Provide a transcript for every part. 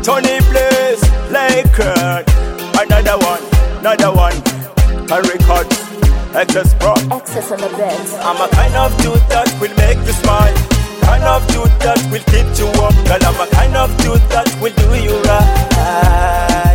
Tony Blaze, Laker. Another one. And records, Excess Pro. Excess on the bed. I'm a kind of dude that will make you smile. Kind of dude that will keep you up. Girl, I'm a kind of dude that will do you right.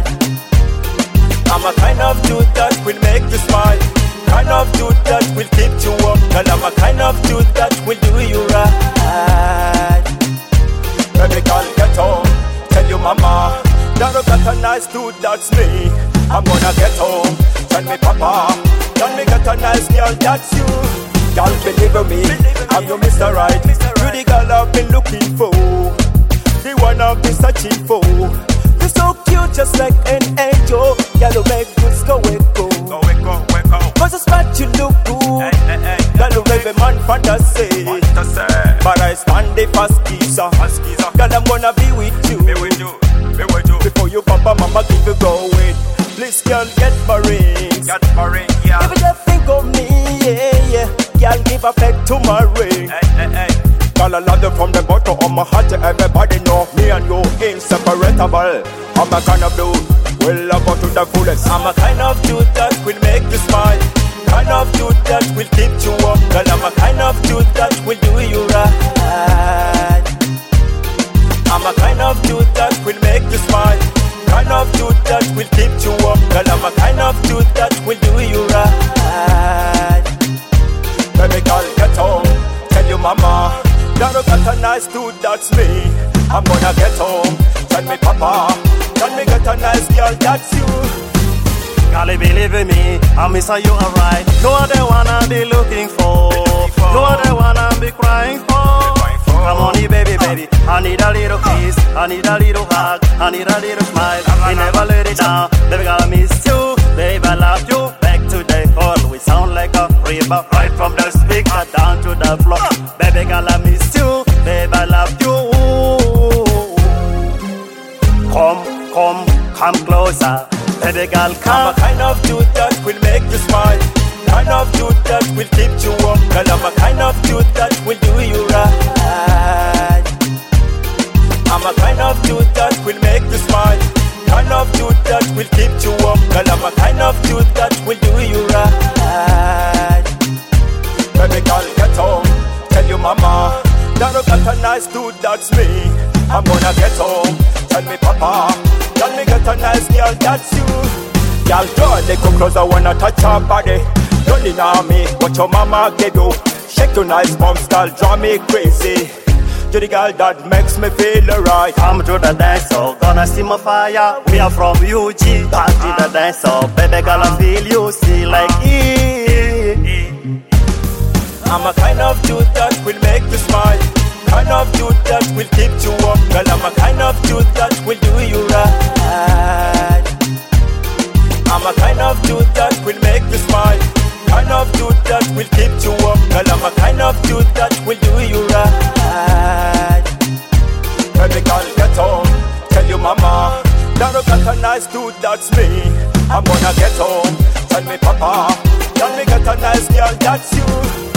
I'm a kind of dude that will make you smile. Kind of dude that will keep you up. Girl, I'm a kind of dude that will do you right. Baby girl, get home. Tell your mama that I got a nice dude, that's me. I'm gonna get home. Tell me papa, tell me get a nice girl, that's you. Girl, believe me, I'm your Mr. Right. You're the girl I've been looking for, the one I've been searching for. You're so cute, just like an angel. Girl, you make this go and go. Cause it's what you look good. Girl, you every man fantasy. But I stand the fast geezer. Girl, I'm gonna be with you. Before you papa mama keep you going. Please girl, get my rings. Yeah. If you just think of me, yeah. Girl, give a peck to my ring. Girl, I love you from the bottom of my heart. Everybody know me and you inseparable. I'm a kind of dude, will love you to the fullest. I'm a kind of dude that will make you smile. Kind of dude that will keep you up. Girl, I'm a kind of dude that will do you right. I'm a kind of dude that will make you smile. Kind of dude that will keep you up. Girl, I'm a kind of dude that will do you right. Baby girl, get home. Tell your mama that I got a nice dude, that's me. I'm gonna get home. Tell me papa, tell me get a nice girl, that's you. Girl, believe in me, I miss you alright. You are the one I be looking for. You are the one I be crying for. Come on, baby, I need a little kiss, I need a little hug, I need a little smile. I never let it down, baby girl, I miss you. Baby, I love you, back to the hall. We sound like a river, right from the speaker down to the floor. Baby girl, I miss you, baby, I love you. Come closer, baby girl, come. I'm a kind of dude that will make you smile. Kind of dude that will keep you up. Girl, I'm a kind of dude that will do you right. I'm a kind of dude that will make you smile. Kind of dude that will keep you up. Girl, I'm a kind of dude that will do you right. Baby girl, get home. Tell your mama that I got a nice dude, that's me. I'm gonna get home. Tell me papa, tell me get a nice girl, that's you. Girl, draw a little closer, I wanna touch her body. Don't deny me what your mama gave you. Shake your nice bumps, girl, drive me crazy. You're the girl that makes me feel alright. Come to the dance, so gonna see my fire. We are from UG, party the dance, so baby girl, I feel you, see like I'm a kind of dude that will make you smile. Kind of dude that will keep you up. Girl, I'm a kind of dude that will do you right. I'm a kind of dude that will make you smile. Kind of dude that will keep you up. Girl, I'm a kind of dude that will do you right. Baby girl, get home. Tell your mama that I got a nice dude, that's me. I'm gonna get home. Tell me papa, tell me get a nice girl, that's you.